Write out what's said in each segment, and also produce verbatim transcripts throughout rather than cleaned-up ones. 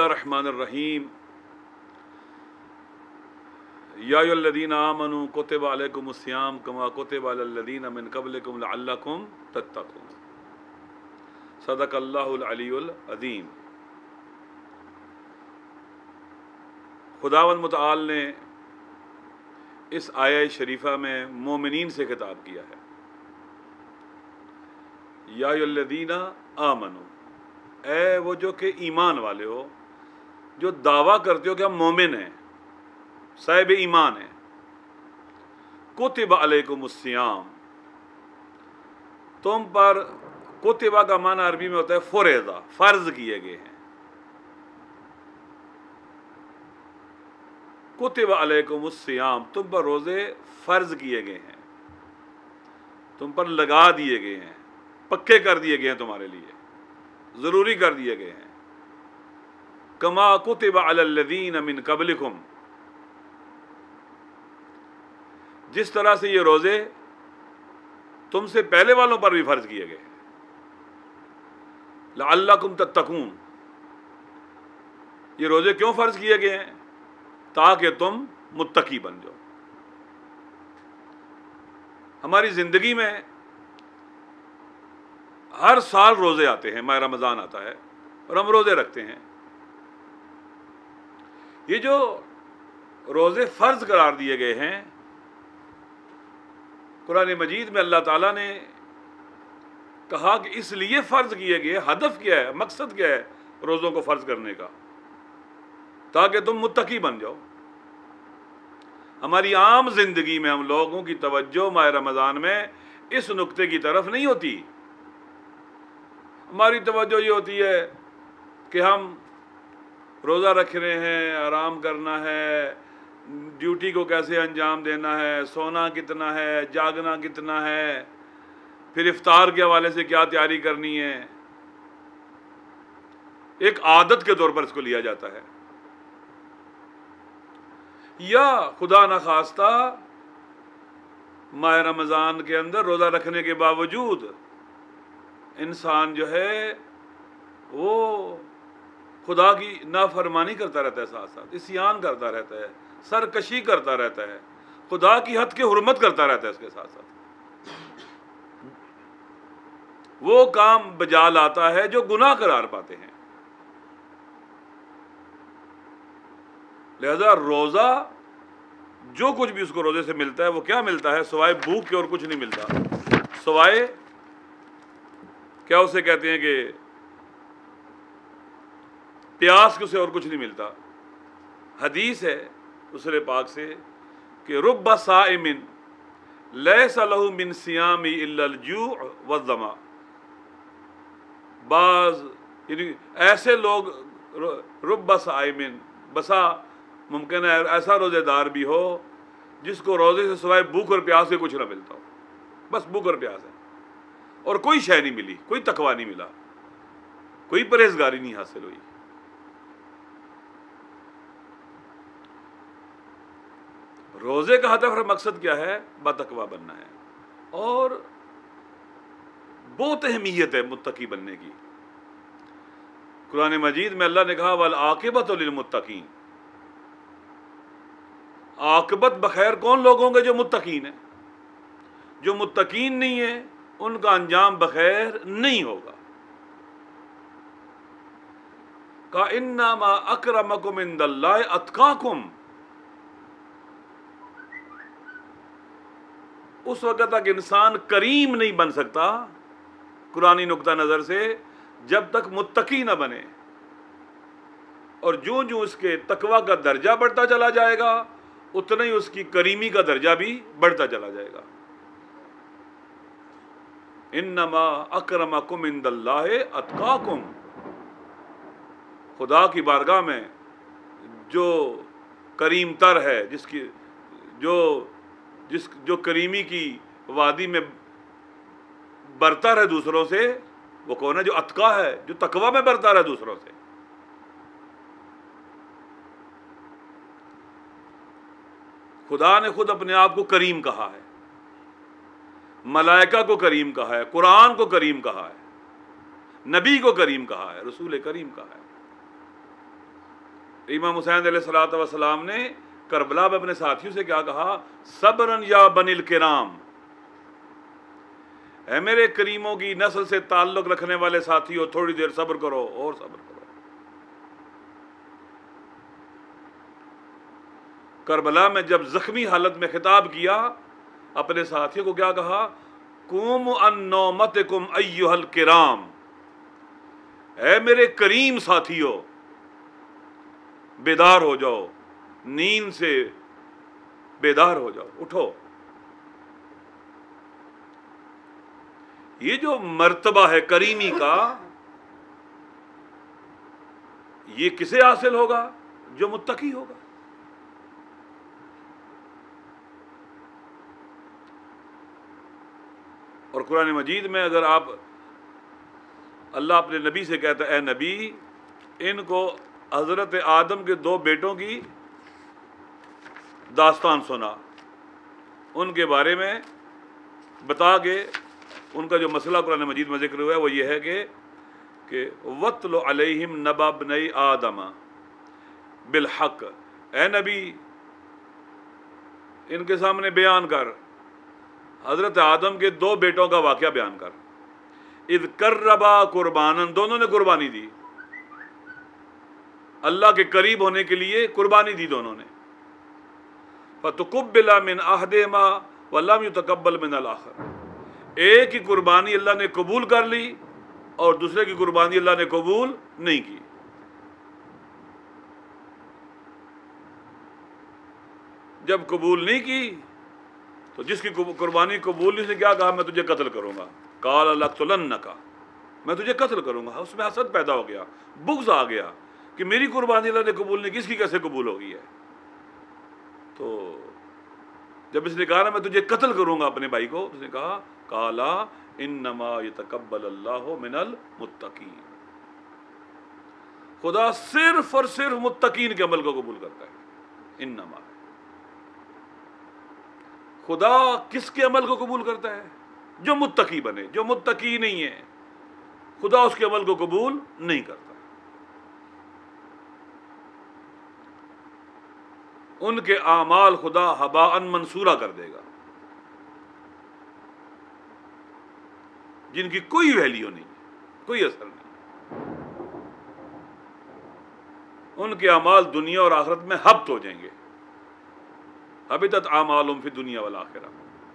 बिस्मिल्लाहिर रहमानिर रहीम। या अय्युहल्लज़ीना आमनू कुतिबा अलैकुमुस्सियाम कमा कुतिबा अलल्लज़ीना मिन क़ब्लिकुम लअल्लकुम तत्तक़ून। सदक़ल्लाहुल अलीयुल अज़ीम। खुदावंद मुतआल ने इस आयत शरीफा में मोमिनीन से खिताब किया है। या अय्युहल्लज़ीना आमनू, ए वो जो कि ईमान वाले हो, जो दावा करते हो कि हम मोमिन हैं, साहिब ईमान हैं। कुतिबा अलैकुमुस्सियाम, तुम पर, कुतिबा का माना अरबी में होता है फुरेदा, फर्ज किए गए हैं। कुतिबा अलैकुमुस्सियाम, तुम पर रोजे फर्ज किए गए हैं, तुम पर लगा दिए गए हैं, पक्के कर दिए गए हैं, तुम्हारे लिए जरूरी कर दिए गए हैं। कमा कुतिबा अलल्लज़ीना मिन क़ब्लिकुम, जिस तरह से ये रोजे तुमसे पहले वालों पर भी फर्ज किए गए हैं। लअल्लकुम तत्तकून, ये रोजे क्यों फर्ज किए गए हैं? ताकि तुम मुत्तकी बन जाओ। हमारी जिंदगी में हर साल रोजे आते हैं, माह रमजान आता है और हम रोजे रखते हैं। ये जो रोजे फर्ज करार दिए गए हैं, कुरान मजीद में अल्लाह ताला ने कहा कि इसलिए फर्ज किए गए, हदफ क्या है, मकसद क्या है रोजों को फर्ज करने का? ताकि तुम मुत्तकी बन जाओ। हमारी आम जिंदगी में हम लोगों की तवज्जो माह रमजान में इस नुक्ते की तरफ नहीं होती। हमारी तवज्जो ये होती है कि हम रोज़ा रख रहे हैं, आराम करना है, ड्यूटी को कैसे अंजाम देना है, सोना कितना है, जागना कितना है, फिर इफ्तार के हवाले से क्या तैयारी करनी है। एक आदत के तौर पर इसको लिया जाता है। या खुदा न खास्ता माह रमज़ान के अंदर रोज़ा रखने के बावजूद इंसान जो है वो खुदा की नाफरमानी करता रहता है, साथ साथ इस्यान करता रहता है, सरकशी करता रहता है, खुदा की हद की हुर्मत करता रहता है। इसके साथ साथ वो काम बजा लाता है जो गुनाह करार पाते हैं। लिहाजा रोजा जो कुछ भी उसको रोजे से मिलता है वो क्या मिलता है? सिवाय भूख के और कुछ नहीं मिलता। सिवाय क्या उसे कहते हैं कि प्यास के, उसे और कुछ नहीं मिलता। हदीस है दूसरे पाक से कि रुब्बा साइमिन लैसा लहू मिन सियामी इल्लल जू' वज़्ज़मा। बाज यानी ऐसे लोग, रुब्बा साइमिन, बसा मुमकिन है ऐसा रोजेदार भी हो जिसको रोजे से सिवाय भूख और प्यास से कुछ ना मिलता हो। बस भूख और प्यास है और कोई शय नहीं मिली, कोई तकवा नहीं मिला, कोई परहेजगारी नहीं हासिल हुई। रोजे का हदफ और मकसद क्या है? बातकवा बनना है। और बहुत अहमियत है मुत्तकी बनने की। कुरान मजीद में अल्लाह ने कहा वल आकिबतु लिल मुत्तकीन, आकबत बखैर कौन लोग होंगे? जो मुत्तकीन है। जो मुत्तकीन नहीं है उनका अंजाम बखैर नहीं होगा। का इन्नमा अक्रमकुम इंदल्लाहि अत्काकुम, उस वक़्त तक इंसान करीम नहीं बन सकता कुरानी नुक्ता नज़र से जब तक मुत्तकी न बने। और जो जो उसके तकवा का दर्जा बढ़ता चला जाएगा उतना ही उसकी करीमी का दर्जा भी बढ़ता चला जाएगा। इन्नमा अक्रमकुम इंदल्लाहि अत्काकुम, खुदा की बारगाह में जो करीम तर है, जिसकी जो जिस जो करीमी की वादी में बरतर है दूसरों से, वो कौन है? जो अतका है, जो तकवा में बरतर है दूसरों से। खुदा ने खुद अपने आप को करीम कहा है, मलाइका को करीम कहा है, कुरान को करीम कहा है, नबी को करीम कहा है, रसूल करीम कहा है। امام حسین علیہ الصلوۃ والسلام نے کربلا میں اپنے ساتھیوں سے کیا کہا؟ صبرن یا بنی الکرام، اے میرے کریموں کی نسل سے تعلق رکھنے والے ساتھیوں، تھوڑی دیر صبر کرو اور صبر کرو۔ کربلا میں جب زخمی حالت میں خطاب کیا اپنے ساتھیوں کو کیا کہا؟ قوموا عن نومتکم ایھا الکرام، اے میرے کریم ساتھیوں بیدار ہو جاؤ، نیند سے بیدار ہو جاؤ، اٹھو۔ یہ جو مرتبہ ہے کریمی کا، یہ کسے حاصل ہوگا؟ جو متقی ہوگا۔ اور قرآن مجید میں اگر آپ، اللہ اپنے نبی سے کہتا ہے اے نبی ان کو حضرت آدم کے دو بیٹوں کی داستان سنا، ان کے بارے میں بتا کے ان کا جو مسئلہ قرآن مجید میں ذکر ہوا ہے وہ یہ ہے کہ کہ وَاتْلُ عَلَيْهِمْ نَبَأَ ابْنَيْ آدَمَ بالحق، اے نبی ان کے سامنے بیان کر حضرت آدم کے دو بیٹوں کا واقعہ بیان کر۔ اذ قربا قرباناً، دونوں نے قربانی دی، اللہ کے قریب ہونے کے لیے قربانی دی دونوں نے۔ فَتُقُبِّلَ مِنْ أَحَدِهِمَا وَلَمْ يُتَقَبَّلْ مِنَ الْآخَرِ، ایک کی قربانی اللہ نے قبول کر لی اور دوسرے کی قربانی اللہ نے قبول نہیں کی۔ جب قبول نہیں کی تو جس کی قربانی قبول نہیں، سے کیا کہا؟ میں تجھے قتل کروں گا۔ قال لَأَقْتُلَنَّكَ، میں تجھے قتل کروں گا۔ اس میں حسد پیدا ہو گیا، بغض آ گیا کہ میری قربانی اللہ نے قبول نہیں کی، اس کی کیسے قبول ہوگی ہے؟ تو جب اس نے کہا نا میں تجھے قتل کروں گا اپنے بھائی کو، اس نے کہا قَالَ إِنَّمَا يَتَقَبَّلُ اللَّهُ مِنَ الْمُتَّقِينَ، خدا صرف اور صرف متقین کے عمل کو قبول کرتا ہے۔ انما، خدا کس کے عمل کو قبول کرتا ہے؟ جو متقی بنے۔ جو متقی نہیں ہے خدا اس کے عمل کو قبول نہیں کرتا۔ ان کے اعمال خدا ہباء منصورہ کر دے گا، جن کی کوئی ویلیو نہیں، کوئی اثر نہیں۔ ان کے اعمال دنیا اور آخرت میں حبط ہو جائیں گے۔ حبطت اعمالهم فی الدنیا والآخرہ۔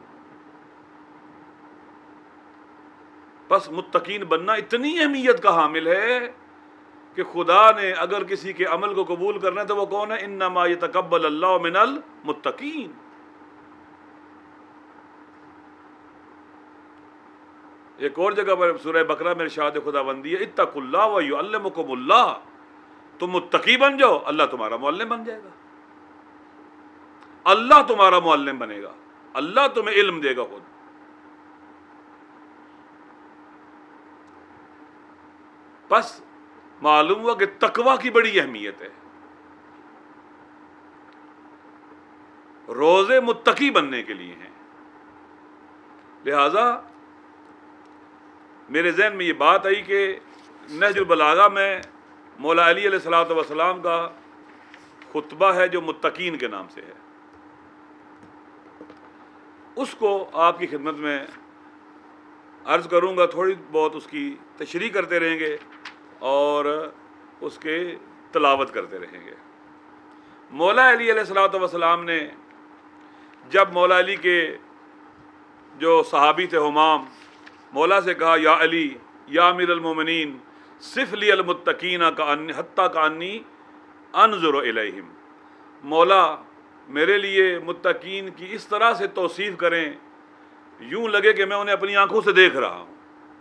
بس متقین بننا اتنی اہمیت کا حامل ہے کہ خدا نے اگر کسی کے عمل کو قبول کرنا ہے تو وہ کون ہے؟ انما یتقبل اللہ من المتقین۔ ایک اور جگہ پر سورہ بقرہ میں ارشاد خداوندی ہے اتقوا اللہ ویعلمکم اللہ، تم متقی بن جاؤ اللہ تمہارا معلم بن جائے گا۔ اللہ تمہارا معلم بنے گا، اللہ تمہیں علم دے گا خود۔ بس معلوم ہوا کہ تقوی کی بڑی اہمیت ہے۔ روزے متقی بننے کے لیے ہیں، لہذا میرے ذہن میں یہ بات آئی کہ نہج البلاغہ میں مولا علی علیہ الصلوۃ والسلام کا خطبہ ہے جو متقین کے نام سے ہے، اس کو آپ کی خدمت میں عرض کروں گا، تھوڑی بہت اس کی تشریح کرتے رہیں گے اور اس کے تلاوت کرتے رہیں گے۔ مولا علی علیہ الصلوۃ والسلام نے جب مولا علی کے جو صحابی تھے حمام، مولا سے کہا یا علی یا امیر المومنین صف لی المتقین حتیٰ کانی انظر الیہم، مولا میرے لیے متقین کی اس طرح سے توصیف کریں یوں لگے کہ میں انہیں اپنی آنکھوں سے دیکھ رہا ہوں۔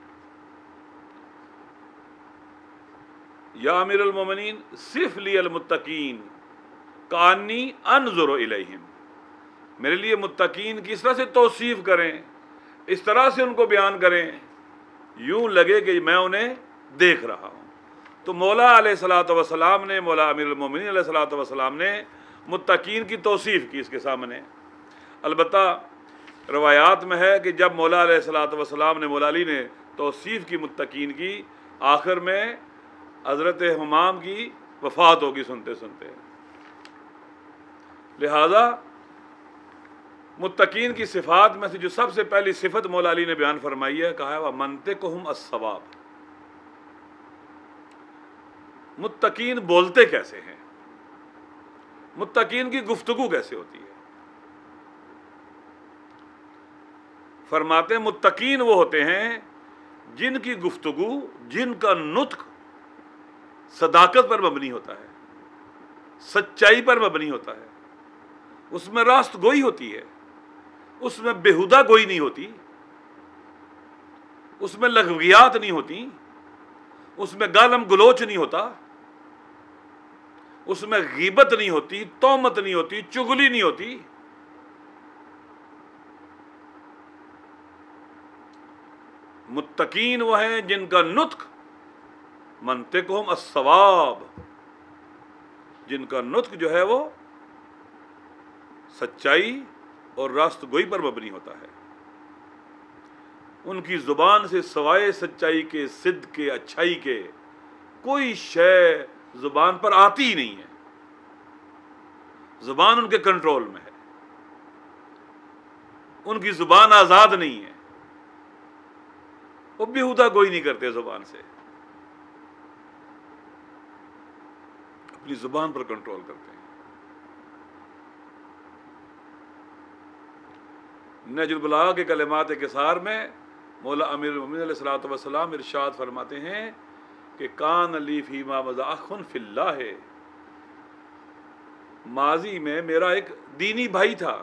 یا امیر المومنین صف لی المتقین کانی انظر الیہم، میرے لیے متقین کی اس طرح سے توصیف کریں، اس طرح سے ان کو بیان کریں یوں لگے کہ میں انہیں دیکھ رہا ہوں۔ تو مولا علیہ الصلوۃ والسلام نے، مولا امیر المومنین علیہ الصلوۃ والسلام نے متقین کی توصیف کی اس کے سامنے۔ البتہ روایات میں ہے کہ جب مولا علیہ الصلوۃ والسلام نے، مولا علی نے توصیف کی متقین کی، آخر میں حضرت حمام کی وفات ہوگی سنتے سنتے۔ لہذا متقین کی صفات میں سے جو سب سے پہلی صفت مولا علی نے بیان فرمائی ہے، کہا ہے وہ منطقہم الصواب۔ متقین بولتے کیسے ہیں، متقین کی گفتگو کیسے ہوتی ہے؟ فرماتے ہیں متقین وہ ہوتے ہیں جن کی گفتگو، جن کا نطق صداقت پر مبنی ہوتا ہے، سچائی پر مبنی ہوتا ہے، اس میں راست گوئی ہوتی ہے، اس میں بےہودہ گوئی نہیں ہوتی، اس میں لغویات نہیں ہوتی، اس میں گالم گلوچ نہیں ہوتا، اس میں غیبت نہیں ہوتی، تہمت نہیں ہوتی، چغلی نہیں ہوتی۔ متقین وہ ہیں جن کا نطق منطقہم الصواب، جن کا نطق جو ہے وہ سچائی اور راست گوئی پر مبنی ہوتا ہے۔ ان کی زبان سے سوائے سچائی کے، صدق کے، اچھائی کے کوئی شے زبان پر آتی ہی نہیں ہے، زبان ان کے کنٹرول میں ہے، ان کی زبان آزاد نہیں ہے، وہ بیہودہ گوئی نہیں کرتے زبان سے، اپنی زبان پر کنٹرول کرتے ہیں۔ نہج البلاغہ کے کلمات قصار میں مولا امیر المومنین علیہ الصلوۃ والسلام ارشاد فرماتے ہیں کہ کان لی فیما مضی اخ فی اللہ، ماضی میں میرا ایک دینی بھائی تھا،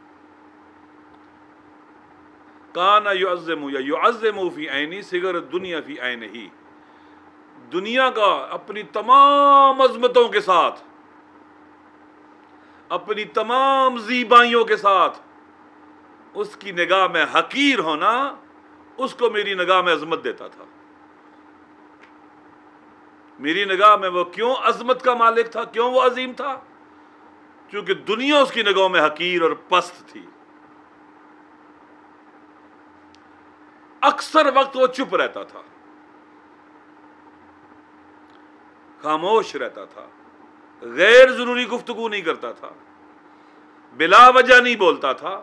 کان یعظم یا یعظم فی عینی صغر الدنیا فی عینہ، دنیا کا اپنی تمام عظمتوں کے ساتھ، اپنی تمام زیبائیوں کے ساتھ، اس کی نگاہ میں حقیر ہونا اس کو میری نگاہ میں عظمت دیتا تھا۔ میری نگاہ میں وہ کیوں عظمت کا مالک تھا، کیوں وہ عظیم تھا؟ کیونکہ دنیا اس کی نگاہوں میں حقیر اور پست تھی۔ اکثر وقت وہ چپ رہتا تھا، خاموش رہتا تھا، غیر ضروری گفتگو نہیں کرتا تھا، بلا وجہ نہیں بولتا تھا،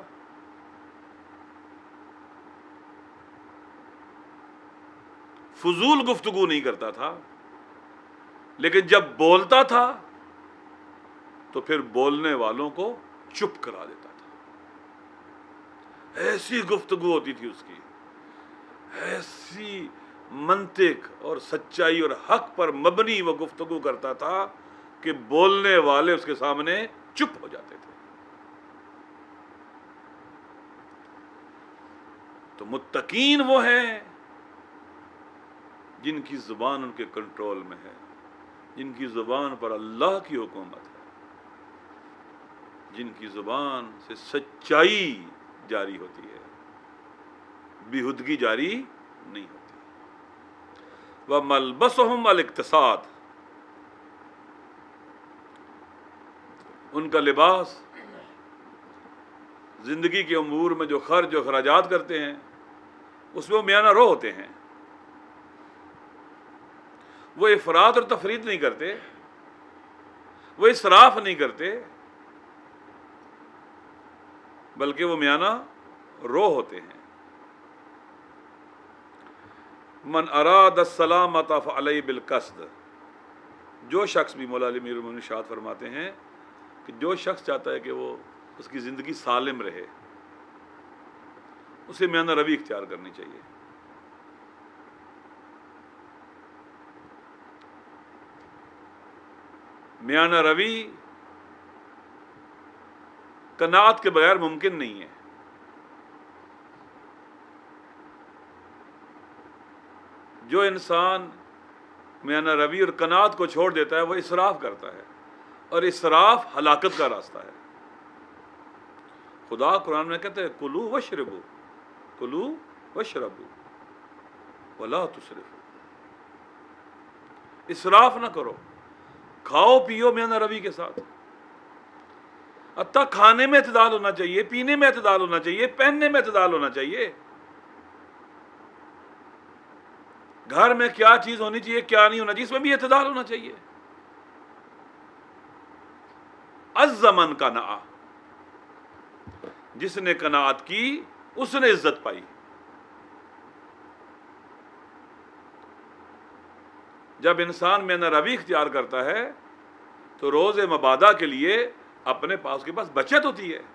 فضول گفتگو نہیں کرتا تھا، لیکن جب بولتا تھا تو پھر بولنے والوں کو چپ کرا دیتا تھا۔ ایسی گفتگو ہوتی تھی اس کی، ایسی منطق اور سچائی اور حق پر مبنی وہ گفتگو کرتا تھا کہ بولنے والے اس کے سامنے چپ ہو جاتے تھے۔ تو متقین وہ ہیں جن کی زبان ان کے کنٹرول میں ہے، جن کی زبان پر اللہ کی حکومت ہے، جن کی زبان سے سچائی جاری ہوتی ہے، بیہودگی جاری نہیں ہوتی۔ وَمَلْبَسُهُمْ الْاقْتِصَادُ، ان کا لباس زندگی کے امور میں جو خرچ و اخراجات کرتے ہیں اس میں وہ میانہ رو ہوتے ہیں، وہ افراط اور تفریط نہیں کرتے، وہ اسراف نہیں کرتے، بلکہ وہ میانہ رو ہوتے ہیں۔ من اراد السلامۃ فعلیہ بالقصد، جو شخص بھی مولا علی امیر المومنین ارشاد فرماتے ہیں کہ جو شخص چاہتا ہے کہ وہ اس کی زندگی سالم رہے، اسے میانہ روی اختیار کرنی چاہیے۔ میانہ روی قناعت کے بغیر ممکن نہیں ہے۔ جو انسان میانہ روی اور قناعت کو چھوڑ دیتا ہے وہ اسراف کرتا ہے، اور اسراف ہلاکت کا راستہ ہے۔ خدا قرآن میں کہتے ہیں کلو واشربو، کلو واشربو ولا تسرفوا، اسراف نہ کرو، کھاؤ پیو میانہ روی کے ساتھ۔ حتیٰ کھانے میں اعتدال ہونا چاہیے، پینے میں اعتدال ہونا چاہیے، پہننے میں اعتدال ہونا چاہیے، گھر میں کیا چیز ہونی چاہیے کیا نہیں ہونا چاہیے، اس میں بھی اعتدال ہونا چاہیے۔ الزمن قناع، جس نے قناعت کی اس نے عزت پائی۔ جب انسان میانہ روی اختیار کرتا ہے تو روز مبادہ کے لیے اپنے پاس کے پاس بچت ہوتی ہے۔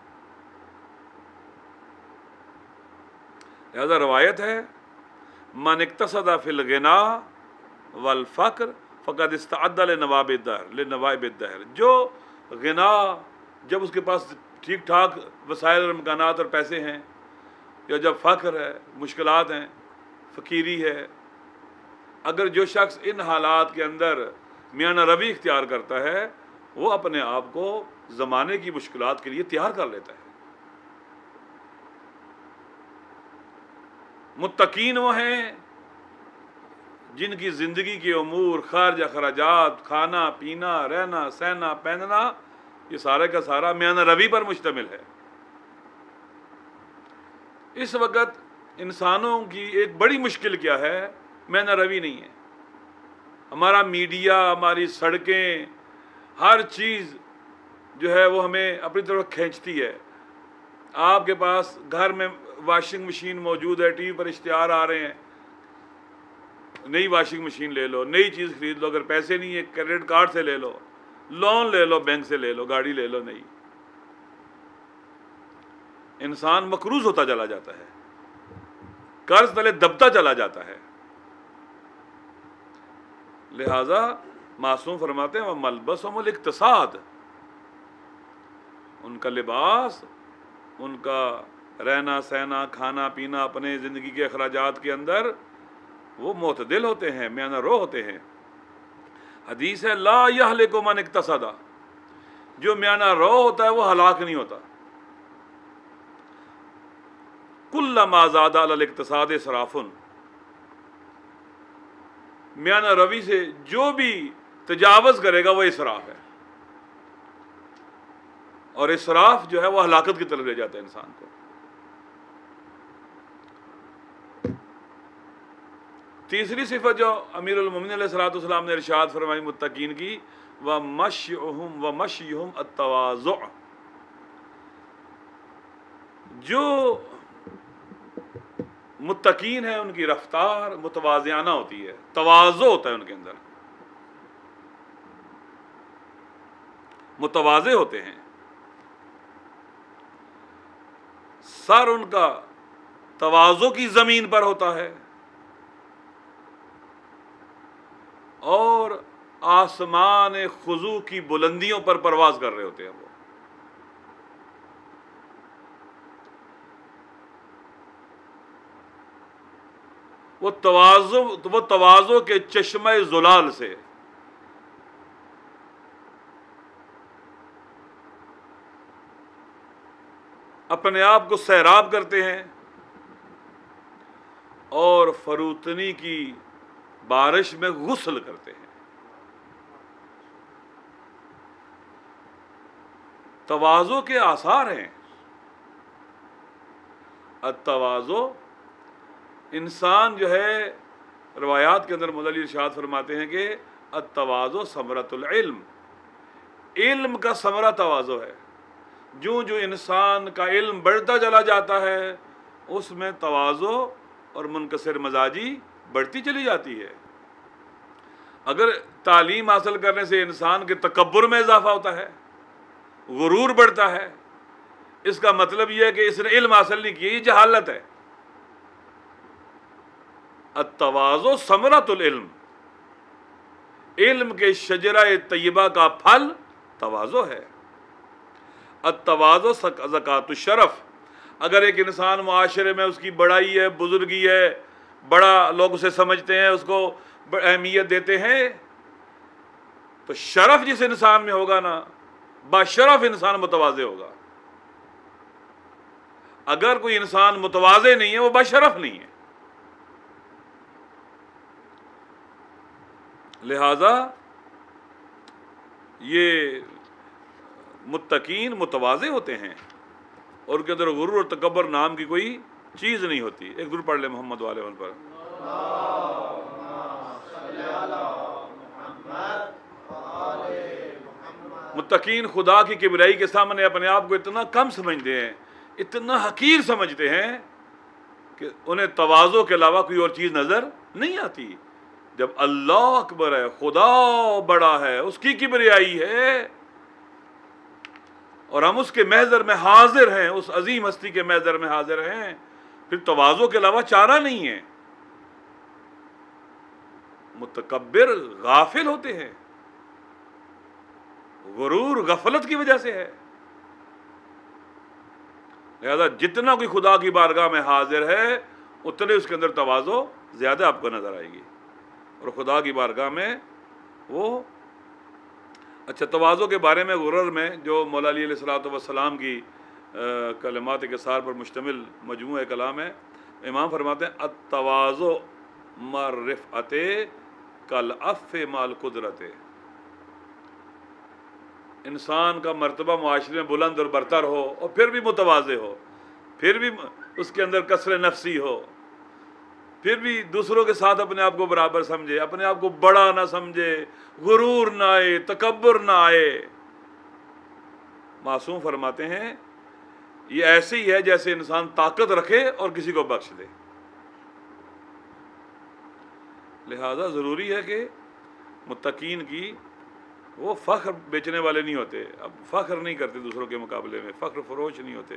لہذا روایت ہے من اقتصد فی الغنا والفقر فقد استعد لنواب الدہر لنوائب الدہر، جو غنا، جب اس کے پاس ٹھیک ٹھاک وسائل اور امکانات اور پیسے ہیں، یا جب فقر ہے، مشکلات ہیں، فقیری ہے، اگر جو شخص ان حالات کے اندر میانہ روی اختیار کرتا ہے وہ اپنے آپ کو زمانے کی مشکلات کے لیے تیار کر لیتا ہے۔ متقین وہ ہیں جن کی زندگی کے امور، خرچ اخراجات، کھانا پینا، رہنا سہنا پہننا، یہ سارے کا سارا میانہ روی پر مشتمل ہے۔ اس وقت انسانوں کی ایک بڑی مشکل کیا ہے؟ میانہ روی نہیں ہے۔ ہمارا میڈیا، ہماری سڑکیں، ہر چیز جو ہے وہ ہمیں اپنی طرف کھینچتی ہے۔ آپ کے پاس گھر میں واشنگ مشین موجود ہے، ٹی وی پر اشتہار آ رہے ہیں، نئی واشنگ مشین لے لو، نئی چیز خرید لو، اگر پیسے نہیں ہے کریڈٹ کارڈ سے لے لو، لون لے لو، بینک سے لے لو، گاڑی لے لو، نئی۔ انسان مقروض ہوتا چلا جاتا ہے، قرض تلے دبتا چلا جاتا ہے۔ لہذا معصوم فرماتے ہیں وَمَلْبَسُهُمُ الْاقْتِصَادُ، ان کا لباس، ان کا رہنا سہنا، کھانا پینا، اپنے زندگی کے اخراجات کے اندر وہ معتدل ہوتے ہیں، میانہ رو ہوتے ہیں۔ حدیث ہے لا یہلک من اقتصد، جو میانہ رو ہوتا ہے وہ ہلاک نہیں ہوتا۔ کلما زاد علی الاقتصاد اسراف، میانہ روی سے جو بھی تجاوز کرے گا وہ اسراف ہے، اور اسراف جو ہے وہ ہلاکت کی طرف لے جاتا ہے انسان کو۔ تیسری صفت جو امیر المومنین علیہ الصلوۃ والسلام نے ارشاد فرمائی متقین کی، وَمَشْيُهُمْ وَمَشْيُهُمْ التَّوَاضُعُ، جو متقین ہیں ان کی رفتار متواضعانہ ہوتی ہے، تواضع ہوتا ہے ان کے اندر، متواضع ہوتے ہیں، سر ان کا تواضع کی زمین پر ہوتا ہے، اور آسمان خضوع کی بلندیوں پر پرواز کر رہے ہوتے ہیں وہ۔ وہ تواضع وہ تواضع کے چشمہ زلال سے اپنے آپ کو سیراب کرتے ہیں اور فروتنی کی بارش میں غسل کرتے ہیں۔ تواضع کے آثار ہیں۔ التواضع، انسان جو ہے روایات کے اندر مولا علی ارشاد فرماتے ہیں کہ التواضع ثمرۃ العلم، علم کا ثمرہ تواضع ہے۔ جو جو انسان کا علم بڑھتا چلا جاتا ہے اس میں تواضع اور منکسر مزاجی بڑھتی چلی جاتی ہے۔ اگر تعلیم حاصل کرنے سے انسان کے تکبر میں اضافہ ہوتا ہے، غرور بڑھتا ہے، اس کا مطلب یہ ہے کہ اس نے علم حاصل نہیں کیا، یہ جہالت ہے۔ التواضع ثمرۃ العلم، علم کے شجرہ طیبہ کا پھل تواضع ہے۔ التواضع زکوٰۃ الشرف، اگر ایک انسان معاشرے میں اس کی بڑائی ہے، بزرگی ہے، بڑا لوگ اسے سمجھتے ہیں، اس کو اہمیت دیتے ہیں، تو شرف جس انسان میں ہوگا نا، باشرف انسان متواضع ہوگا۔ اگر کوئی انسان متواضع نہیں ہے وہ باشرف نہیں ہے۔ لہذا یہ متقین متواضع ہوتے ہیں اور ان کے اندر غرور اور تکبر نام کی کوئی چیز نہیں ہوتی۔ ایک ضرور پڑھ لیں محمد والے ان پر۔ اللہم صلی علی محمد وآل محمد متقین خدا کی کبریائی کے سامنے اپنے آپ کو اتنا کم سمجھتے ہیں، اتنا حقیر سمجھتے ہیں کہ انہیں تواضع کے علاوہ کوئی اور چیز نظر نہیں آتی۔ جب اللہ اکبر ہے، خدا بڑا ہے، اس کی کبریائی ہے، اور ہم اس کے محضر میں حاضر ہیں، اس عظیم ہستی کے محضر میں حاضر ہیں، پھر تواضع کے علاوہ چارہ نہیں ہے۔ متکبر غافل ہوتے ہیں، غرور غفلت کی وجہ سے ہے۔ لہذا جتنا کوئی خدا کی بارگاہ میں حاضر ہے اتنے اس کے اندر تواضع زیادہ آپ کو نظر آئے گی، اور خدا کی بارگاہ میں وہ اچھا تواضع کے بارے میں غرر میں جو مولا علی علیہ الصلوۃ والسلام کی کلمات قصار پر مشتمل مجموعہ کلام ہے، امام فرماتے ہیں التواضع مع الرفعۃ کالعفو مع القدرۃ۔ انسان کا مرتبہ معاشرے میں بلند اور برتر ہو اور پھر بھی متواضع ہو، پھر بھی اس کے اندر کسر نفسی ہو، پھر بھی دوسروں کے ساتھ اپنے آپ کو برابر سمجھے، اپنے آپ کو بڑا نہ سمجھے، غرور نہ آئے، تکبر نہ آئے۔ معصوم فرماتے ہیں یہ ایسے ہی ہے جیسے انسان طاقت رکھے اور کسی کو بخش دے۔ لہذا ضروری ہے کہ متقین کی وہ فخر بیچنے والے نہیں ہوتے، اب فخر نہیں کرتے دوسروں کے مقابلے میں، فخر فروش نہیں ہوتے،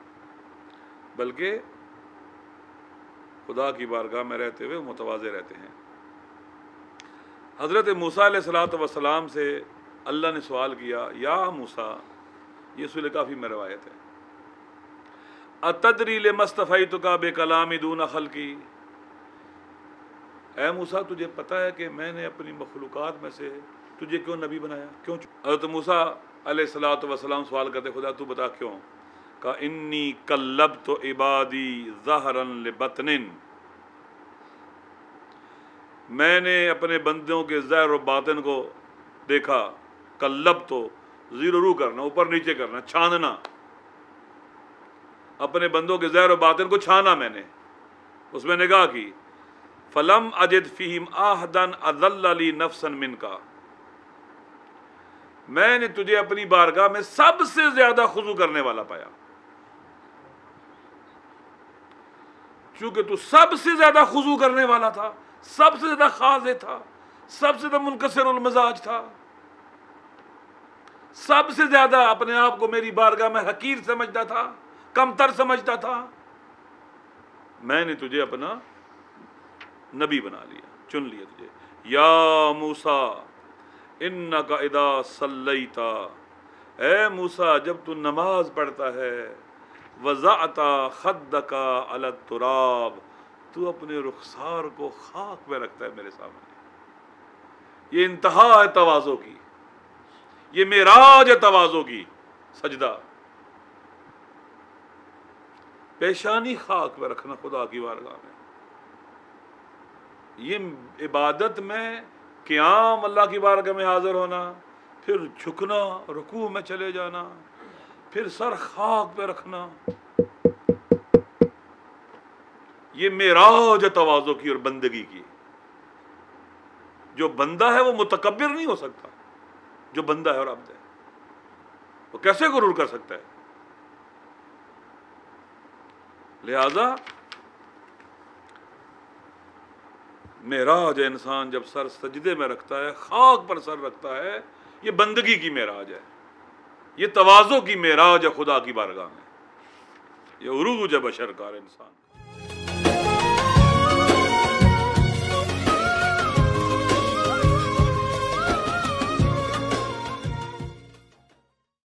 بلکہ خدا کی بارگاہ میں رہتے ہوئے متواضع رہتے ہیں۔ حضرت موسیٰ علیہ الصلوۃ والسلام سے اللہ نے سوال کیا، یا موسیٰ، یہ سورہ کافی میں روایت ہے، اتدری لما اصطفیتک بکلامی دون خلقی، اے موسیٰ تجھے پتہ ہے کہ میں نے اپنی مخلوقات میں سے تجھے کیوں نبی بنایا، کیوں؟ حضرت موسیٰ علیہ الصلوۃ والسلام سوال کرتے خدا تو بتا کیوں؟ کہا انی کلبت عبادی ظہرا لبطن، میں نے اپنے بندوں کے ظاہر و باطن کو دیکھا، کلب تو زیر و رو کرنا، اوپر نیچے کرنا، چھاننا، اپنے بندوں کے ظاہر و باطن کو چھانا میں نے، اس میں نگاہ کی، فلم اجد فیہم احدا اذل لی نفسا منکا، میں نے تجھے اپنی بارگاہ میں سب سے زیادہ خضوع کرنے والا پایا، چونکہ تو سب سے زیادہ خضوع کرنے والا تھا، سب سے زیادہ خاضع تھا، سب سے زیادہ منکسر المزاج تھا، سب سے زیادہ اپنے آپ کو میری بارگاہ میں حقیر سمجھتا تھا، کم تر سمجھتا تھا، میں نے تجھے اپنا نبی بنا لیا، چن لیا تجھے۔ یا موسیٰ انک اذا صلیت، اے موسیٰ جب تو نماز پڑھتا ہے، وضعت خدک علی التراب، تو اپنے رخسار کو خاک میں رکھتا ہے میرے سامنے، یہ انتہا ہے تواضع کی، یہ معراج ہے تواضع کی، سجدہ، پیشانی خاک میں رکھنا خدا کی بارگاہ میں، یہ عبادت میں قیام اللہ کی بارگاہ میں حاضر ہونا، پھر جھکنا، رکوع میں چلے جانا، پھر سر خاک پہ رکھنا، یہ معراج ہے تواضع کی اور بندگی کی۔ جو بندہ ہے وہ متکبر نہیں ہو سکتا، جو بندہ ہے اور عبد ہے وہ کیسے غرور کر سکتا ہے؟ لہذا معراج انسان جب سر سجدے میں رکھتا ہے، خاک پر سر رکھتا ہے، یہ بندگی کی معراج ہے، یہ تواضع کی معراج ہے خدا کی بارگاہ میں، یہ عروج ہے بشر کا انسان۔